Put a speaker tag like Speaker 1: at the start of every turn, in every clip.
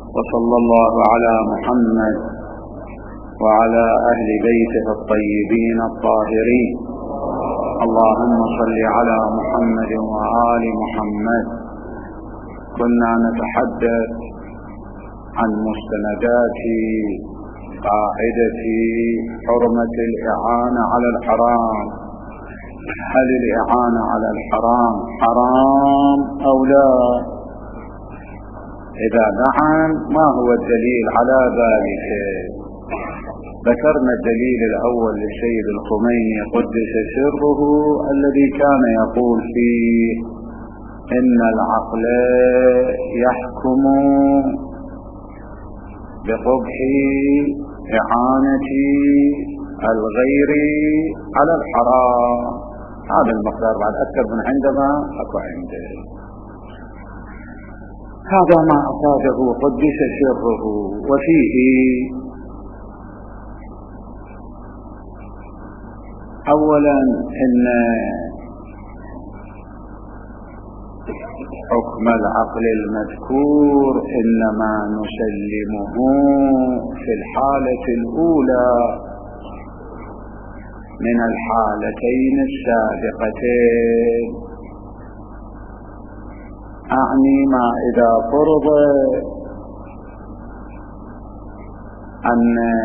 Speaker 1: وصلى الله على محمد وعلى أهل بيته الطيبين الطاهرين. اللهم صل على محمد وآل محمد. كنا نتحدث عن مستندات قاعدة حرمة الإعانة على الحرام. هل الإعانة على الحرام حرام أو لا؟ إذا نعم ما هو الدليل على ذلك؟ ذكرنا الدليل الأول للسيد الخميني قدس سره الذي كان يقول فيه إن العقل يحكم بقبح إعانة الغير على الحرام. هذا المقدار بعد أكثر من عندما أكو عنده. هذا ما أفاده قدس سره. وفيه أولا إن حكم العقل المذكور إنما نسلمه في الحالة الأولى من الحالتين السابقتين. أعني ما إذا فرض أن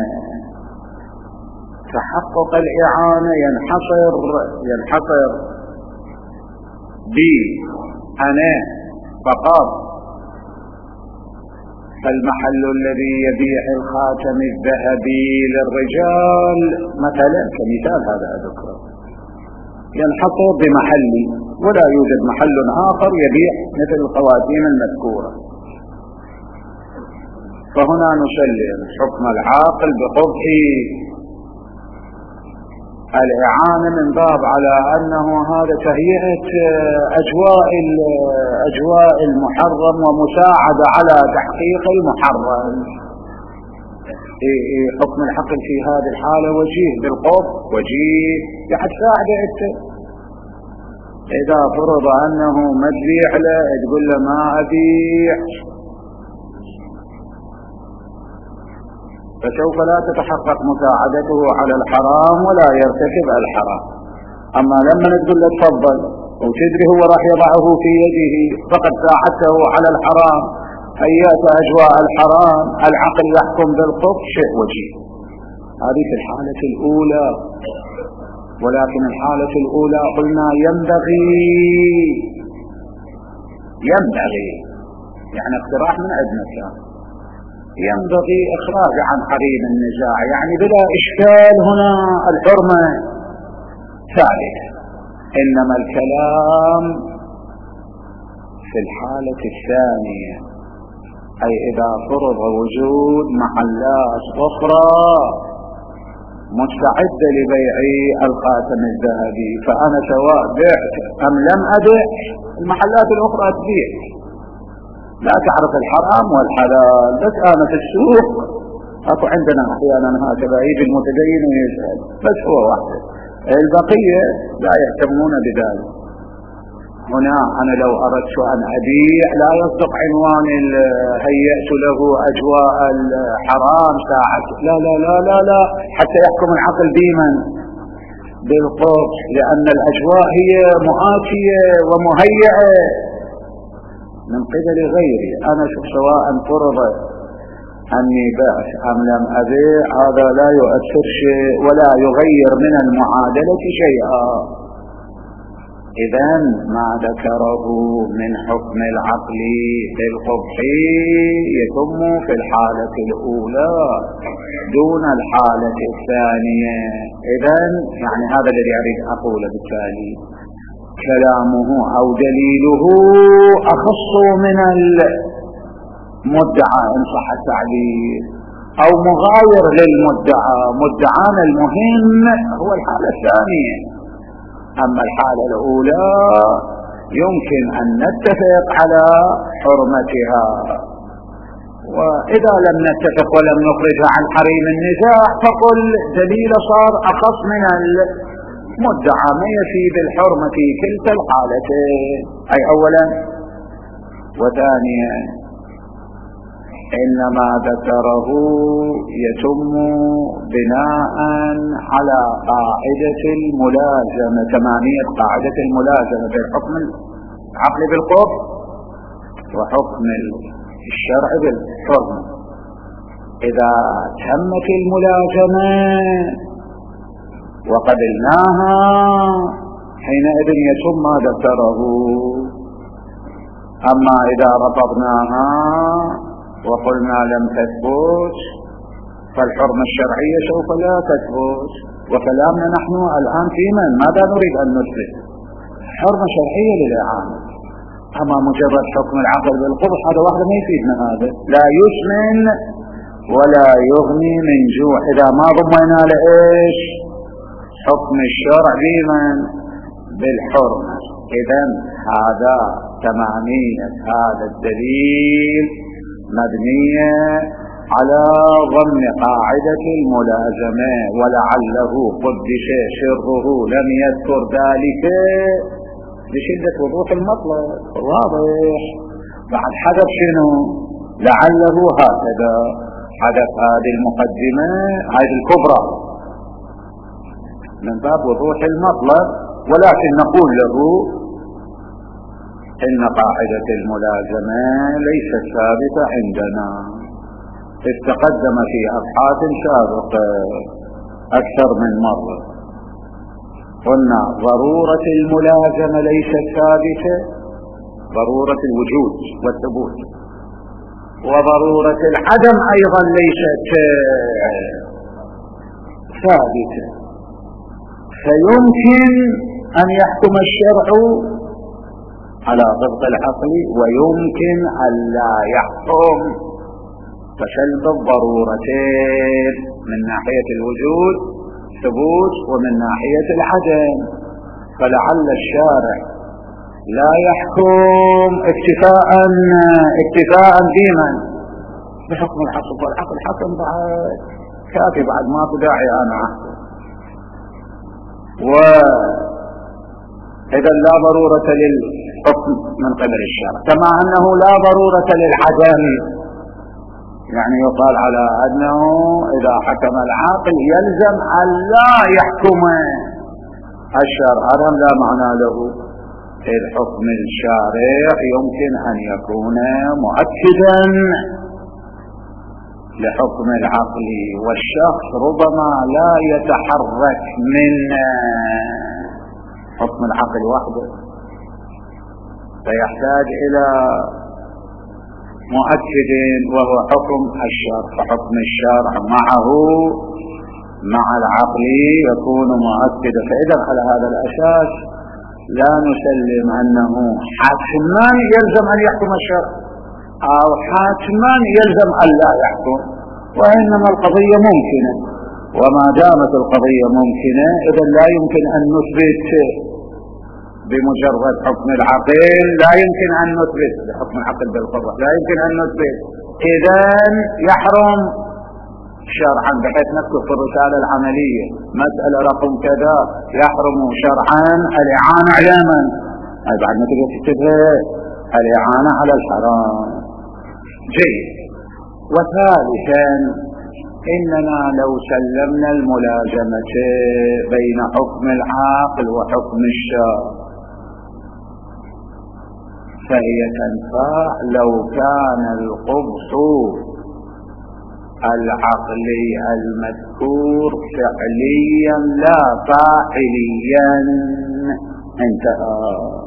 Speaker 1: تحقق الإعانة ينحصر بي أنا فقط، فالمحل الذي يبيع الخاتم الذهبي للرجال مثلا كمثال هذا أذكره ينحصر بمحلي، ولا يوجد محل آخر يبيع مثل الخواتيم المذكورة. فهنا نسلم حكم العاقل بقبح الإعانة من باب على أنه هذا تهيئة أجواء المحرم ومساعدة على تحقيق المحرم. حكم العقل في هذه الحالة وجيه بالقبح، وجيه يساعد. إذا فرض أنه ما تبيع له تقول له ما أبيع، فسوف لا تتحقق مساعدته على الحرام ولا يرتكب الحرام. أما لما تقول له تفضل وتدري هو راح يضعه في يده فقد ساعدته على الحرام، هيأت أجواء الحرام، العقل يحكم بالقبح، شيء وجيه. هذه في الحالة الأولى. ولكن الحالة الأولى قلنا ينبغي يعني اقتراح من أجنك، ينبغي إخراج عن حريم النزاع، يعني بلا إشكال هنا الحرمة ثابتة. إنما الكلام في الحالة الثانية، أي إذا فرض وجود محلات أخرى مستعدة لبيع الخاتم الذهبي، فأنا سواء بعت أم لم أبيع المحلات الأخرى تبيع، لا تعرف الحرام والحلال. بس أنا في السوق أكو عندنا أحيانا هكذا يجي المتدين ويسأل، بس هو واحد، البقية لا يهتمون بذلك. هنا أنا لو أردت أن أبيع لا يصدق عنوان هيأت له أجواء الحرام ساعة، لا لا لا لا لا، حتى يحكم العقل بمن؟ بالقبح، لأن الأجواء هي مؤاتية ومهيئة من قبل غيري. أنا سواء فرض أني بعت أم لم أبيع هذا لا يؤثر شيء ولا يغير من المعادلة شيئا. إذن ما ذكره من حكم العقل بالقبح يتم في الحالة الأولى دون الحالة الثانية. إذن يعني هذا الذي أريد أقوله، بالتالي كلامه أو دليله أخص من المدعى إن صح التعبير، أو مغاير للمدعى. مدعانا المهم هو الحالة الثانية. أما الحالة الأولى يمكن أن نتفق على حرمتها، وإذا لم نتفق ولم نخرجها عن حريم النزاع فقل دليل صار أخص من المدعى، ما يفيد الحرمة في كلتا الحالتين، أي أولا. وثانيا إنما ذكره يتم بناء على قاعدة الملازمة، تمامية قاعدة الملازمة بين حكم العقل بالقرب وحكم الشرع بالحرمة. إذا تمت الملازمة وقبلناها حينئذ يتم ما ذكره. أما إذا رفضناها وقلنا لم تثبت فالحرمة الشرعية سوف لا تثبت. وكلامنا نحن الآن في ماذا نريد أن نثبت؟ حرمة شرعية للإعانة. أما مجرد حكم العقل بالقبض هذا واحد ما يفيدنا، هذا لا يسمن ولا يغني من جوع إذا ما ضمينا لإيش حكم الشرع بمن بالحرمة. إذن هذا تمامية هذا الدليل مبنية على ضمن قاعدة الملازمة، ولعله قدس سره لم يذكر ذلك بشدة وضوح المطلب واضح. بعد حدث شنو؟ لعله هكذا حدث هذه المقدمة هذه الكبرى من باب وضوح المطلب، ولكن نقول له إن قاعدة الملازمة ليست ثابتة عندنا. تقدم في أبحاث سابقة أكثر من مرة قلنا ضرورة الملازمة ليست ثابتة، ضرورة الوجود والثبوت، وضرورة العدم أيضا ليست ثابتة. فيمكن أن يحكم الشرع على ضبط العقل ويمكن أن لا يحكم، فشلت الضرورتين من ناحية الوجود ثبوت ومن ناحية العدم. فلعل الشارع لا يحكم اكتفاء بمن بحكم الحصر، والعقل حكم بعد كافي، بعد ما داعي أنا أحكم. وإذا لا ضرورة للحكم من قبل الشرع، كما أنه لا ضرورة للعدم. يعني يقال على أنه إذا حكم العاقل يلزم أن لا يحكم الشرع، هذا لا معنى له. الحكم الشارع يمكن أن يكون مؤكدا لحكم العقل، والشخص ربما لا يتحرك من حكم العقل وحده، فيحتاج إلى مؤكد وهو حكم الشرع، فحكم الشرع معه مع العقل يكون مؤكدا. فإذا على هذا الأساس لا نسلم أنه حتما يلزم أن يحكم الشرع أو حتما يلزم أن لا يحكم، وإنما القضية ممكنة، وما دامت القضية ممكنة إذا لا يمكن أن نثبت بمجرد حكم العقل، لا يمكن أن نثبت بحكم العقل بالقدرة، لا يمكن أن نثبت، إذا يحرم شرعا، بحيث نكتب في الرسالة العملية مسألة رقم كذا يحرم شرعا الإعانة على من؟ هذا بعد ما تقدر تكتبها الإعانة على الحرام. جيد. وثالثا إننا لو سلمنا الملازمة بين حكم العاقل وحكم الشرع فهي تنفع لو كان القبح العقلي المذكور فعليا لا فاعليا. انتهى.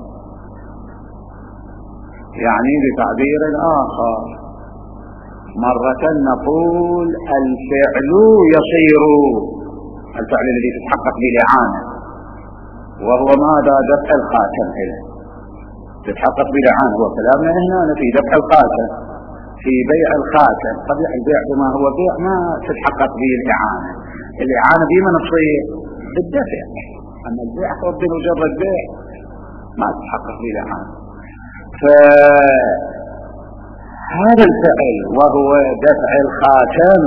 Speaker 1: يعني بتعبير آخر مرة نقول الفعل يصير الفعل الذي تتحقق بالإعانة، وهو ماذا؟ دفع الخاتم إليه تتحقق بالإعانة، وكلامنا هنا في دفع الخاتم في بيع الخاتم. طبيعي البيع بما هو بيع ما تتحقق به الإعانة، الإعانة بما نصير بالدفع، أما البيع هو بمجرد بيع ما تتحقق به الإعانة. فهذا الفعل وهو دفع الخاتم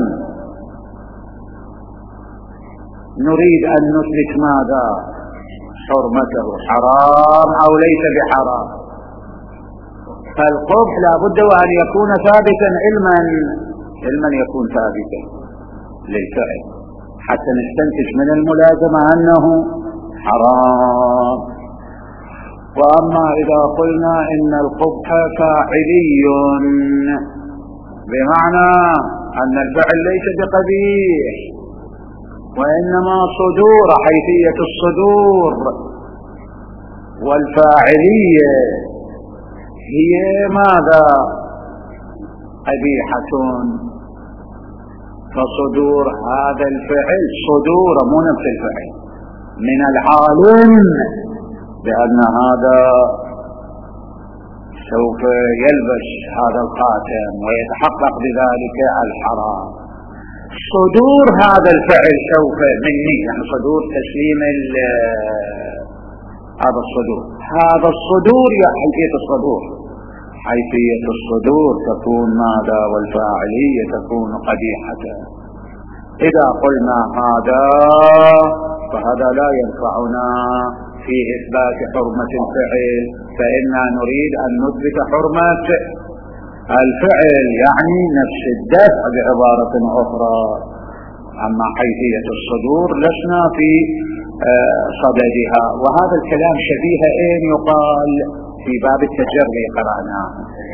Speaker 1: نريد أن نثبت ماذا؟ حرمته حرام أو ليس بحرام. فالقبح لا بد وأن يكون ثابتا علما يكون ثابتا للفعل حتى نستنتج من الملازمة أنه حرام. وأما إذا قلنا إن القبح فاعلي بمعنى أن الفعل ليس بقبيح وإنما صدور، حيثية الصدور، والفاعلية هي ماذا؟ قبيحة. فصدور هذا الفعل صدور مو نفس الفعل من العالم بأن هذا سوف يلبس هذا الخاتم ويتحقق بذلك الحرام. صدور هذا الفعل سوف مني، يعني صدور تسليم هذا الصدور يا حيثية الصدور، حيثية الصدور تكون ماذا؟ والفاعلية تكون قبيحة. إذا قلنا هذا فهذا لا ينفعنا في إثبات حرمة الفعل، فإنا نريد أن نثبت حرمة الفعل يعني نفس الدفع بعبارة أخرى. أما حيثية الصدور لسنا في صددها. وهذا الكلام شبيه أين يقال في باب التجري، قرأناه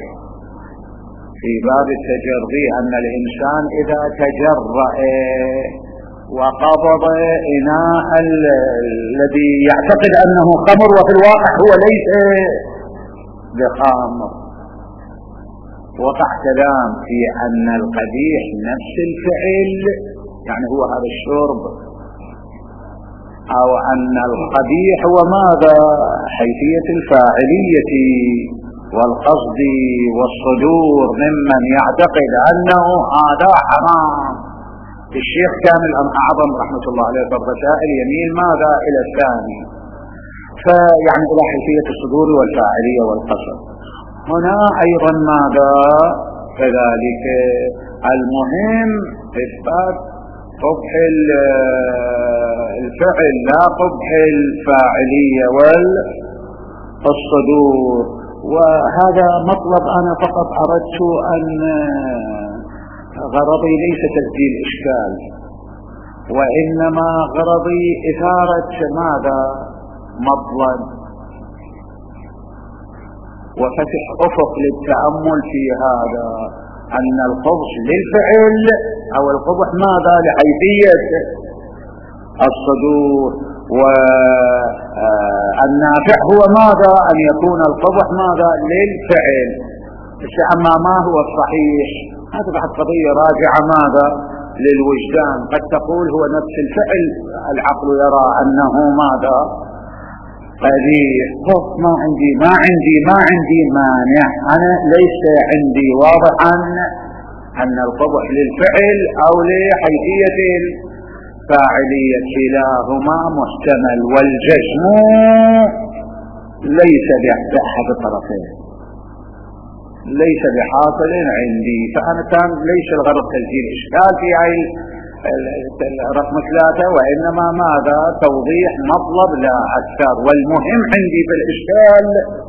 Speaker 1: في باب التجري أن الإنسان إذا تجرأ وقبض إناء الذي يعتقد أنه خمر وفي الواقع هو ليس بخمر، وقع كلام في أن القبيح نفس الفعل، يعني هو هذا الشرب، أو أن القبيح هو ماذا؟ حيثية الفاعلية والقصد والصدور ممن يعتقد أنه هذا حرام. الشيخ كامل أعظم رحمة الله عليه في الرسائل يميل ماذا؟ إلى الثاني، فيعني إلى حيثية الصدور والفاعلية والقصد. هنا أيضا ماذا؟ كذلك المهم إثبات قبح الفعل لا قبح الفاعلية والصدور. وهذا مطلب أنا فقط أردت أن غرضي ليس تسجيل إشكال، وإنما غرضي إثارة ماذا؟ مطلب وفتح أفق للتأمل في هذا، أن القبح للفعل أو القبح ماذا؟ لحيثية الصدور، والنافع هو ماذا؟ أن يكون القبح ماذا؟ للفعل. أما ما هو الصحيح؟ هذا بعد قضية راجعة ماذا؟ للوجدان. قد تقول هو نفس الفعل، العقل يرى أنه ماذا؟ قبيح. ما عندي مانع، أنا ليس عندي واضحا أن القبح للفعل أو لحيثية الفاعلية، كلاهما محتمل، والجزم ليس بأحد الطرفين، ليس بحاصل عندي. فأنا كان ليس الغرض تسجيل إشكال في رقم 3، وإنما ماذا؟ توضيح مطلب لا أكثر. والمهم عندي في الإشكال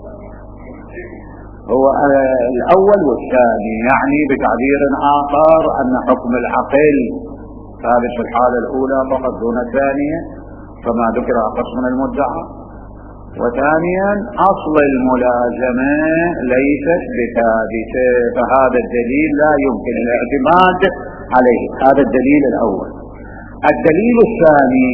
Speaker 1: هو الأول والثاني، يعني بتعبير آخر أن حكم العقل ثابت في الحالة الأولى فقط دون الثانية فما ذكر أقص من المدعى، وثانيا أصل الملازمة ليست بثابتة، فهذا الدليل لا يمكن الاعتماد عليه. هذا الدليل الأول. الدليل الثاني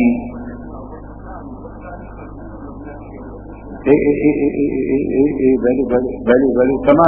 Speaker 1: بل كما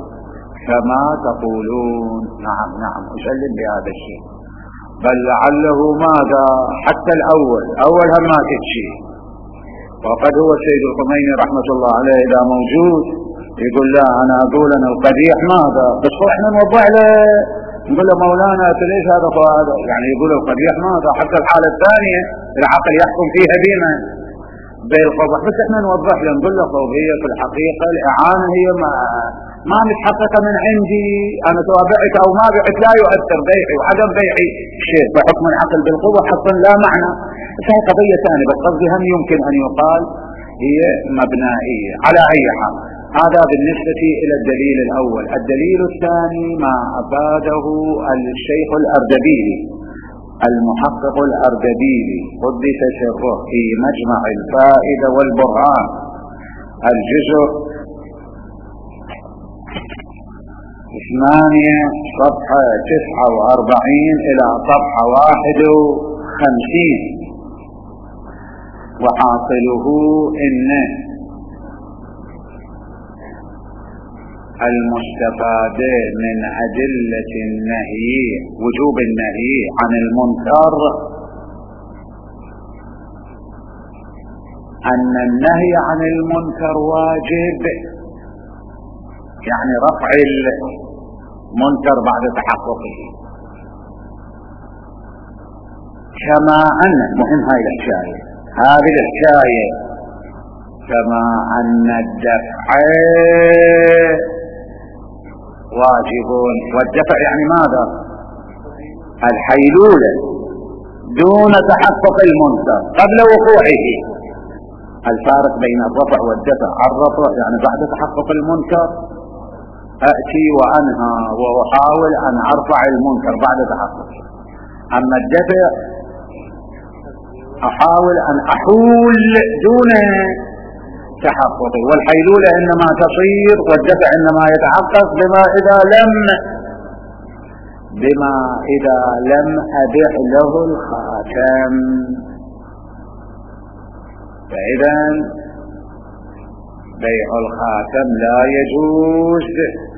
Speaker 1: تقولون. نعم أسلم بهذا الشيء، بل لعله ماذا؟ حتى الأول هم ما تتشي. وقد هو السيد الخميني رحمة الله عليه إذا موجود يقول لا أنا أقول أن القبيح ماذا؟ بس احنا نوضح له، نقول له مولانا ليش هذا يعني يقول القبيح ماذا؟ حتى الحالة الثانية العقل يحكم فيها بما بالقبح، بس احنا نوضح له نقول له هي في الحقيقة الإعانة هي ما متحققة من عندي، أنا سواء بعت أو ما بعت لا يؤثر بيعي وعدم بيعي شيء، فحكم العقل بالقوة حقا لا معنى. فهي قضية ثانية، بس قصدي هم يمكن أن يقال هي مبنائية. على أي حال هذا بالنسبة إلى الدليل الأول. الدليل الثاني ما أفاده الشيخ الأردبيلي المحقق الأردبيلي قدس سره في مجمع الفائدة والبرهان الجزء 8 صفحة 49 إلى صفحة 51. وحاصله إن المستفاد من أدلة النهي وجوب النهي عن المنكر أن النهي عن المنكر واجب، يعني رفع المنكر بعد تحققه، كما أن مهم هاي الحكاية هذه الحكاية كما أن الدفع واجب. والدفع يعني ماذا؟ الحيلولة دون تحقق المنكر قبل وقوعه. الفارق بين الرفع والدفع، الرفع يعني بعد تحقق المنكر أأتي وأنهى وأحاول أن أرفع المنكر بعد تحققه، أما الدفع أحاول أن أحول دون تحققه. والحيلولة إنما تصير والدفع إنما يتحقق بما إذا لم أبع له الخاتم. فإذا بيع الخاتم لا يجوز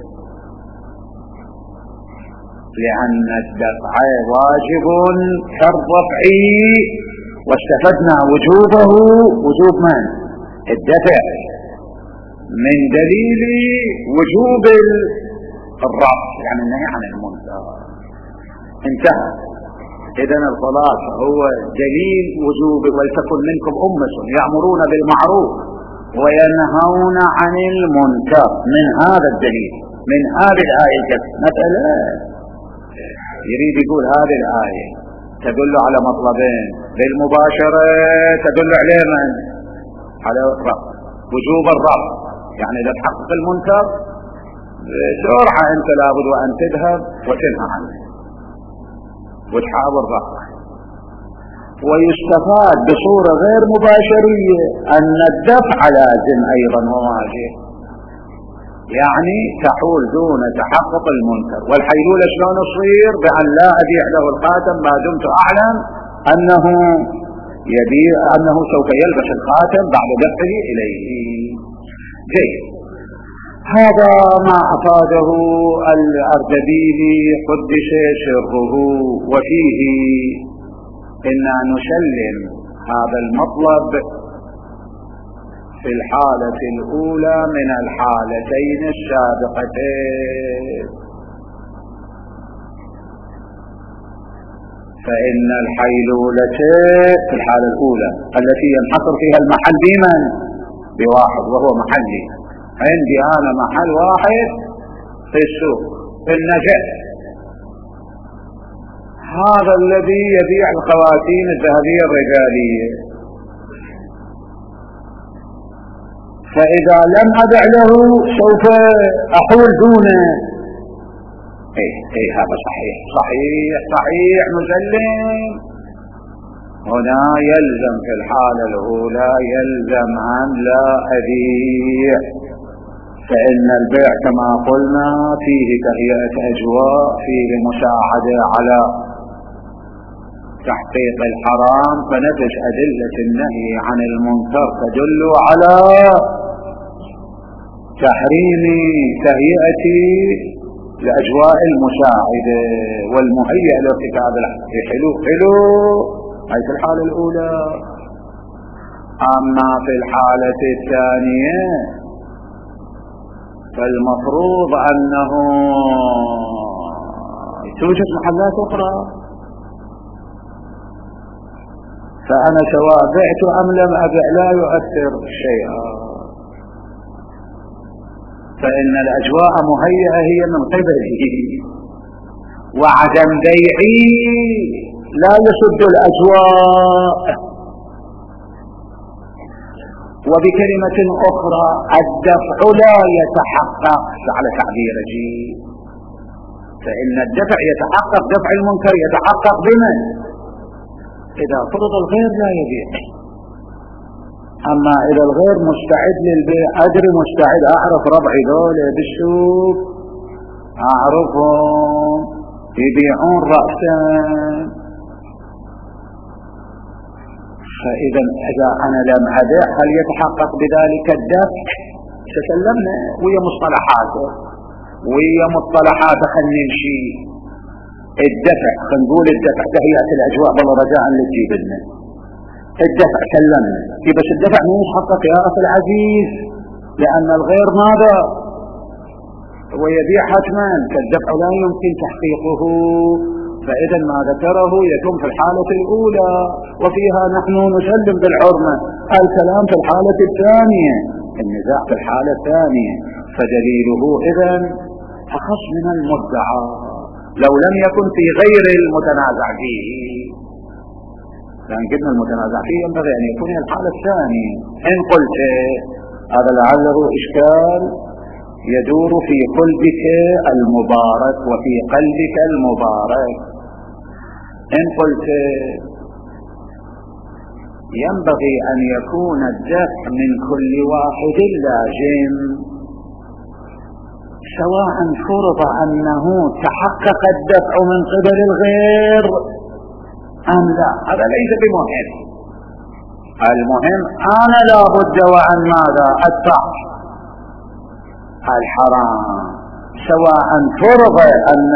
Speaker 1: لأن الدفع واجب كالرفع، واستفدنا وجوبه وجوب من؟ الدفع من دليل وجوب الرفع يعني النهي عن المنكر. انتهى. إذن الخلاص هو دليل وجوب ولتكن منكم أمة يأمرون بالمعروف وينهون عن المنكر من هذا الدليل، من هذه الآية. مسألة يريد يقول هذه الآية تدل على مطلبين بالمباشرة، تدل على من؟ على الرفع، وجوب الرفع، يعني إذا تحقق المنكر بسرعة أنت لابد وأن تذهب وتنهى عنه وتحاول رفعه. ويستفاد بصورة غير مباشرية أن الدفع لازم أيضا وواجب، يعني تحول دون تحقق المنكر. والحيلولة شلون تصير؟ بأن لا أبيع له الخاتم ما دمت أعلم أنه سوف يلبس الخاتم بعد دفعه إليه. جيد. هذا ما أفاده الأردبيلي قدس سره. وفيه إنا نسلم هذا المطلب في الحالة الأولى من الحالتين السابقتين، فإن الحيلولة في الحالة الأولى التي ينحصر فيها المحل بمن؟ بواحد وهو محلي. عندي أنا محل واحد في السوق في النجف، هذا الذي يبيع الخواتيم الذهبية الرجالية، فإذا لم أبع له سوف أحول دونه. هذا صحيح مسلم. هنا يلزم في الحالة الأولى يلزم أن لا أبيع، فإن البيع كما قلنا فيه تهيئة أجواء، فيه مساعدة على تحقيق الحرام، فنتج أدلة النهي عن المنكر تدل على تحريم تهيئة الأجواء المساعدة والمهيئة لارتكاب الحق. حلو هاي في الحالة الأولى. أما في الحالة الثانية فالمفروض أنه توجد محلات أخرى، فأنا سواء بعت أم لم أبع لا يؤثر شيئا، فإن الأجواء مهيئة هي من قبله، وعدم بيعي لا يسد الأجواء. وبكلمة أخرى الدفع لا يتحقق على تعبير جيد، فإن الدفع يتحقق، دفع المنكر يتحقق بمن؟ إذا فرض الغير لا يبيع. أما إذا الغير مستعد للبيع، أدري مستعد، أعرف ربعي دولة بالسوق أعرفهم يبيعون رأسا، فإذا إذا أنا لم أبيع هل يتحقق بذلك الدفع؟ تسلمنا ويا مصطلحاته ويا مصطلحاته. خلنا نمشي الدفع، خلينا نقول الدفع تهيئة الأجواء بالله رجاء لتجيب لنا الدفع. سلمنا بس الدفع مو يتحقق يا أخي العزيز، لأن الغير ماذا ويبيع حتما، فالدفع لا يمكن تحقيقه. فإذا ما ذكره يتم في الحالة الأولى، وفيها نحن نسلم بالحرمة. الكلام في الحالة الثانية، النزاع في الحالة الثانية، فدليله إذن أخص من المدعى لو لم يكن في غير المتنازع فيه، لأن قلنا المتنازع فيه ينبغي أن يكون الحالة الثانية. إن قلت هذا لعله إشكال يدور في قلبك المبارك وفي قلبك المبارك، إن قلت ينبغي أن يكون الدفع من كل واحد لازم، سواء فرض أنه تحقق الدفع من قبل الغير أم لا، هذا ليس بمهم. المهم أنا لا بد وأن ماذا أدفع الحرام، سواء فرض أن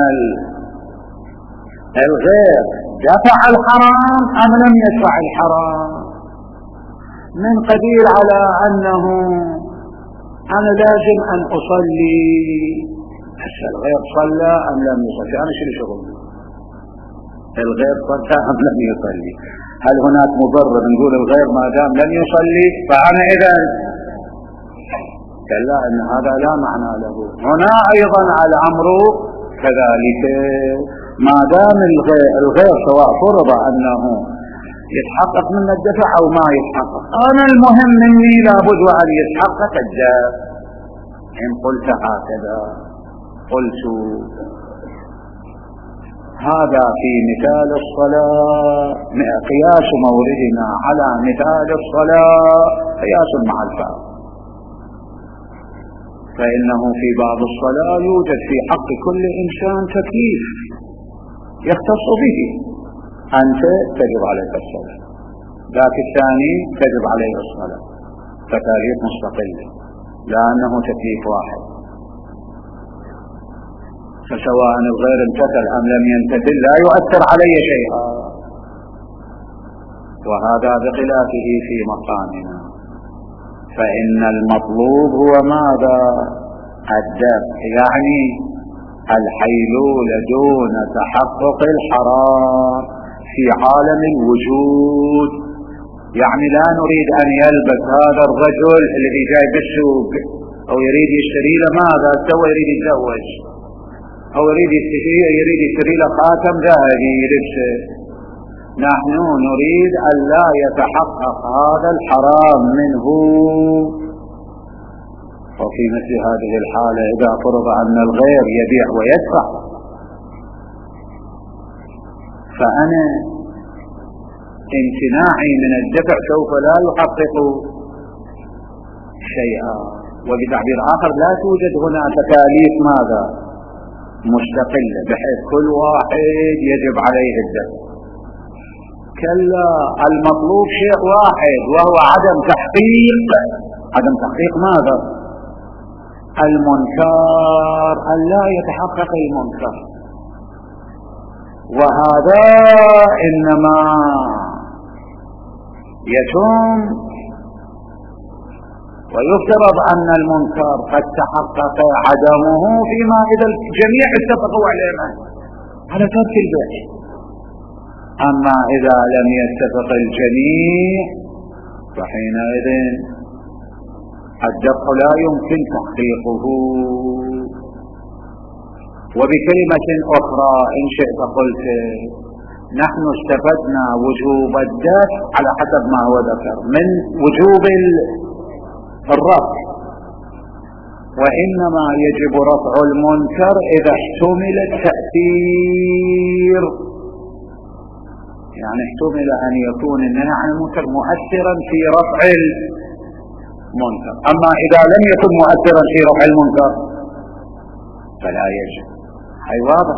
Speaker 1: الغير دفع الحرام أم لم يدفع الحرام، من قبيل على أنه أنا لازم أن أصلي، هسه الغير صلى أم لم يصلي، أنا شغل الغير صلى أم لم يصلي، هل هناك مبرر نقول الغير ما دام لم يصلي فأنا إذا كلا، أن هذا لا معنى له. هنا أيضا الأمر كذلك، ما دام الغير سواء فرض أنه يتحقق من الدفع أو ما يتحقق، أنا المهم مني لابد وأن يتحقق الدفع. إن قلت هكذا قلت هذا في مثال الصلاة، قياس موردنا على مثال الصلاة قياس مع الفعل، فإنه في بعض الصلاة يوجد في حق كل إنسان تكليف يختص به، أنت تجب عليك الصلاة، ذاك الثاني تجب عليه الصلاة، تكاليف مستقلة لأنه تكليف واحد، فسواء الغير امتثل أم لم يمتثل لا يؤثر علي شيئا، وهذا بخلافه في مقامنا. فإن المطلوب هو ماذا؟ الدفع، يعني الحيلول دون تحقق الحرام في عالم الوجود. يعني لا نريد أن يلبس هذا الرجل الذي جاي بالسوق أو يريد يشتري له ماذا سوى، يريد يتزوج أو يريد يشتري له خاتم ذهبي يلبسه، نحن نريد أن لا يتحقق هذا الحرام منه. وفي مثل هذه الحالة إذا فرض أن الغير يبيع ويدفع، فأنا امتناعي من الدفع سوف لا يحقق شيئا. وبتعبير آخر لا توجد هنا تكاليف ماذا مستقلة بحيث كل واحد يجب عليه الدفع، كلا المطلوب شيء واحد وهو عدم تحقيق ماذا؟ المنكر، أن لا يتحقق المنكر، وهذا إنما يتم ويفترض أن المنكر قد تحقق عدمه فيما إذا الجميع اتفقوا على ترك البيع. أما إذا لم يتفق الجميع فحينئذ الدفع لا يمكن تحقيقه. وبكلمة أخرى إن شئت قلت نحن استفدنا وجوب الدفع على حسب ما هو ذكر من وجوب الرفع، وإنما يجب رفع المنكر إذا احتمل التأثير، يعني احتمل أن يكون النهي عن المنكر مؤثرا في رفع المنكر. أما إذا لم يكن مؤثرا في رفع المنكر فلا يجب. هاي واضح.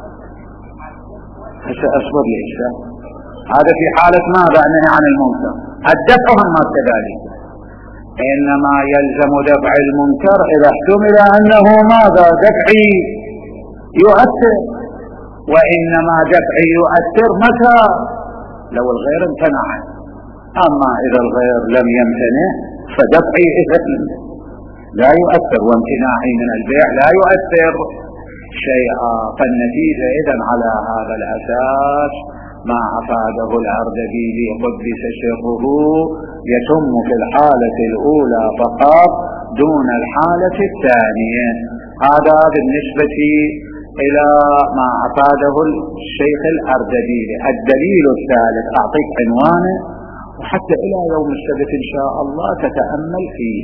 Speaker 1: أصبر لي هذا في حالة ماذا؟ النهي عن المنكر. الدفع ما كذلك، إنما يلزم دفع المنكر إذا احتمل أنه ماذا؟ دفعي يؤثر، وإنما دفعي يؤثر متى؟ لو الغير امتنع. أما إذا الغير لم يمتنع فدفعي لا يؤثر، وامتناعي من البيع لا يؤثر شيئا. فالنتيجة إذن على هذا الأساس ما أفاده الأردبيلي قدس سره يتم في الحالة الأولى فقط دون الحالة الثانية. هذا بالنسبة إلى ما أفاده الشيخ الأردبيلي. الدليل الثالث أعطيك عنوانه، وحتى إلى يوم السبت إن شاء الله تتأمل فيه.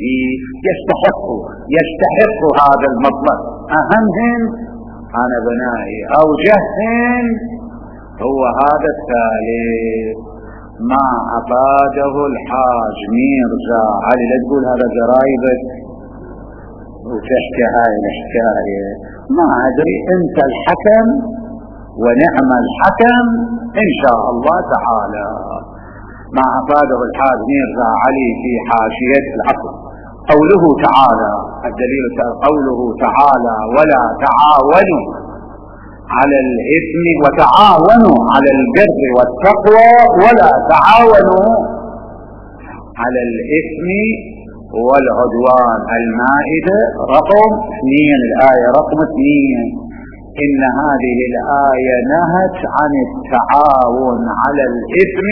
Speaker 1: يستحق هذا المطلب أهمهم أنا بنائي أوجههم هو هذا الثالث، ما أفاده الحاج ميرزا علي. لا تقول هذا جرايبك وتحكي هاي الحكاية، ما أدري، أنت الحكم ونعم الحكم إن شاء الله تعالى. ما أفاده الحاج ميرزا علي في حاشية العقل قوله تعالى، الدليل قوله تعالى ولا تعاونوا على الإثم وتعاونوا على البر والتقوى ولا تعاونوا على الإثم والعدوان. المائدة رقم 2، الآية رقم 2. إن هذه الآية نهت عن التعاون على الإثم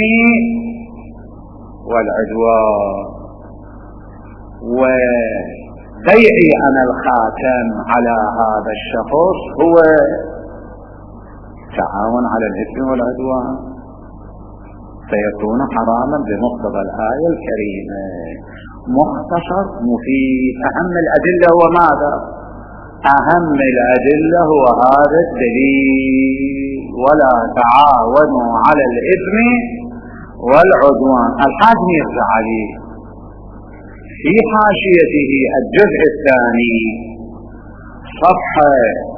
Speaker 1: والعدوان، وبيعي أنا الخاتم على هذا الشخص هو تعاون على الإثم والعدوان، فيكون حراما بمقتضى الآية الكريمة. مختصر مفيد. أهم الأدلة هو ماذا؟ أهم الأدلة هو هذا الدليل ولا تعاونوا على الإثم والعدوان. الحاج ميرزا علي في حاشيته الجزء الثاني صفحة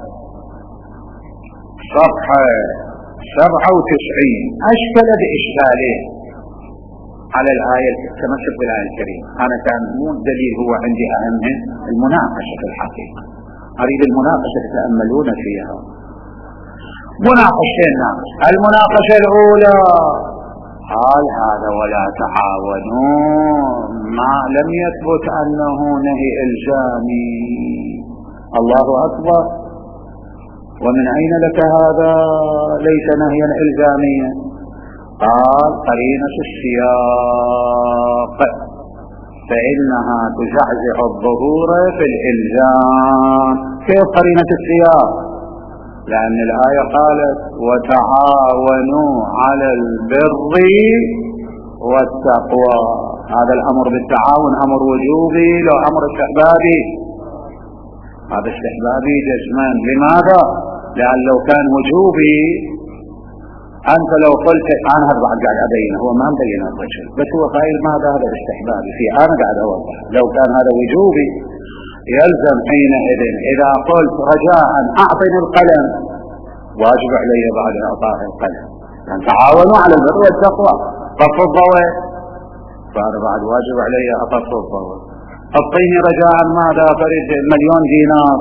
Speaker 1: 97 أشكل بإشكالين على الآية، تمسك بالآية الكريمة. أنا كان مو الدليل هو عندي أهم المناقشة في الحقيقة، أريد المناقشة تتأملون فيها. مناقشتين. المناقشة الأولى قال هذا ولا تعاونوا ما لم يثبت أنه نهي إلزامي. الله أكبر، ومن أين لك هذا ليس نهيا إلزاميا؟ قال قرينة السياق فإنها تزعزع الظهور في الإلزام. كيف قرينة السياق؟ لأن الآية قالت وتعاونوا على البر والتقوى. هذا الأمر بالتعاون أمر وجوبي لو أمر استحبابي؟ هذا استحبابي جزما. لماذا؟ لأن لو كان وجوبي أنت لو قلت أنا هذا بعد قاعد أبين، هو ما مبين الرجل بس هو قائل ماذا هذا استحبابي، في أنا قاعد أوضح. لو كان هذا وجوبي يلزم حينئذ إذا قلت رجاء أعطني القلم واجب علي بعد إعطاء القلم، يعني تعاونوا على البر والتقوى، طف الضوء، فأنا بعد واجب علي أطف الضوء. أعطيني رجاء ماذا؟ فرد 1,000,000 دينار،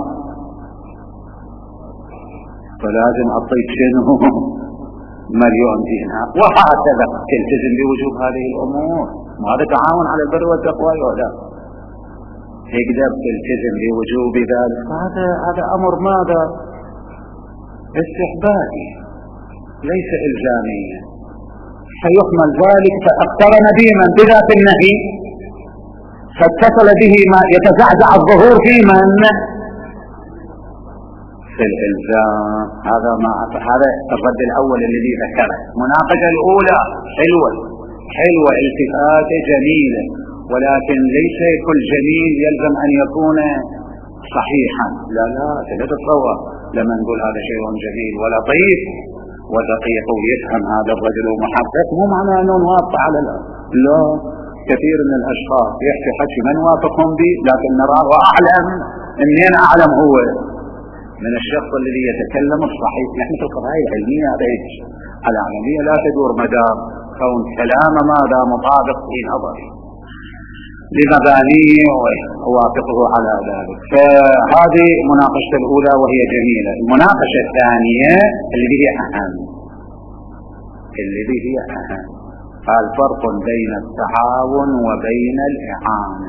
Speaker 1: فلازم أعطيك شنو 1,000,000 دينار، وهكذا تلتزم بوجوب هذه الأمور. وهذا تعاون على البر والتقوى ولا تقدر تلتزم بوجوب ذلك؟ هذا أمر ماذا؟ استحبابي ليس إلزاميا. فيحمل ذلك فاقترن بمن بذات النهي فاتصل به ما يتزعزع الظهور في من؟ في الإلزام. هذا الرد الأول الذي ذكره. مناقشة الأولى حلوة التفاتة جميلة، ولكن ليس كل جميل يلزم أن يكون صحيحا. لا لا تتصور لما نقول هذا شيء جميل ولطيف ودقيق ويفهم هذا الرجل ومحقق، مو معناه أنه نوافق على لا. كثير من الأشخاص يحكي حكي ما نوافقهم به، لكن نراه وأعلم. منين أعلم؟ هو من الشخص الذي يتكلم الصحيح. نحن في القضايا العلمية على العملية لا تدور مدار كون كلام ماذا مطابق في نظري لمبانيه ووافقه على ذلك. فهذه مناقشة الأولى وهي جميلة. المناقشة الثانية التي هي أهم قال فرق بين التعاون وبين الإعانة،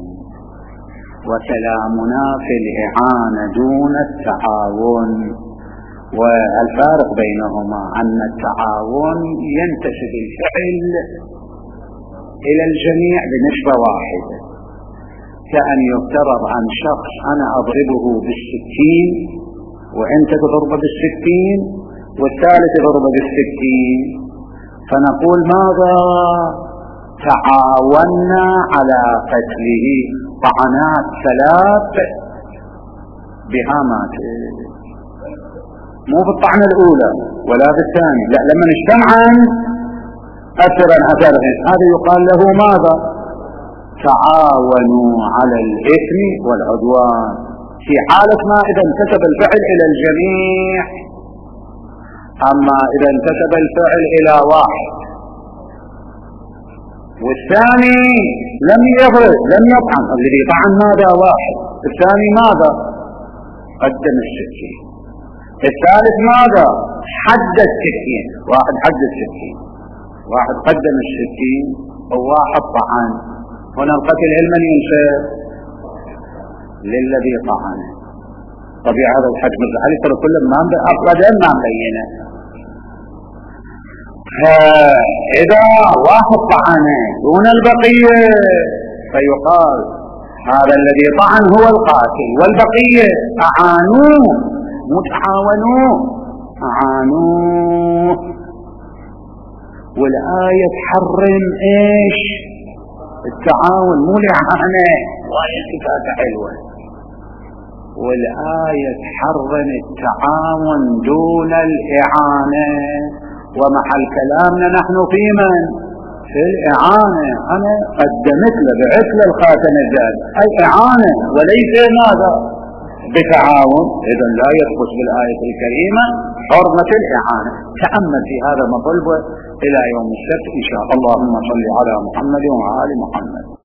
Speaker 1: وكلامنا في الإعانة دون التعاون. والفارق بينهما أن التعاون ينتسب الفعل إلى الجميع بنسبة واحدة، كأن يفترض عن شخص أنا أضربه بالسكين وأنت تضربه بالسكين والثالث يضربه بالسكين، فنقول ماذا؟ تعاوننا على قتله، طعنات 3 بها مات، مو بالطعنة الأولى ولا بالثانية، لا، لما اجتمعا أثرا هذا يقال له ماذا؟ تعاونوا على الإثم والعدوان، في حالة ما إذا انتسب الفعل إلى الجميع. أما إذا انتسب الفعل إلى واحد والثاني لم يضرب لم يطعن، الذي طعن ماذا؟ واحد، الثاني ماذا؟ قدم السكين، الثالث ماذا؟ حد السكين، واحد حد السكين، واحد قدم السكين وواحد طعن. هنا القتل علما ينسب للذي طعن. طبيعي هذا الحجم الزعلي ترى كل ما أبدا ما مبينه. إذا واحد طعن دون البقية فيقال هذا الذي طعن هو القاتل، والبقية أعانوه متعاونوه أعانوه. والآية تحرم إيش؟ التعاون، مو الإعانة، وآية صفات حلوة. والآية تحرم التعاون دون الإعانة، ومحل كلامنا نحن في من؟ في الإعانة. أنا قدمت له بعت له الخاتم الذهبي، أي إعانة وليس ماذا؟ بتعاون. إذن لا يثبت بالآية الكريمة حرمة الإعانة. تأمل في هذا مطلب إلى يوم السبت إن شاء الله. اللهم صل على محمد وعلى آل محمد.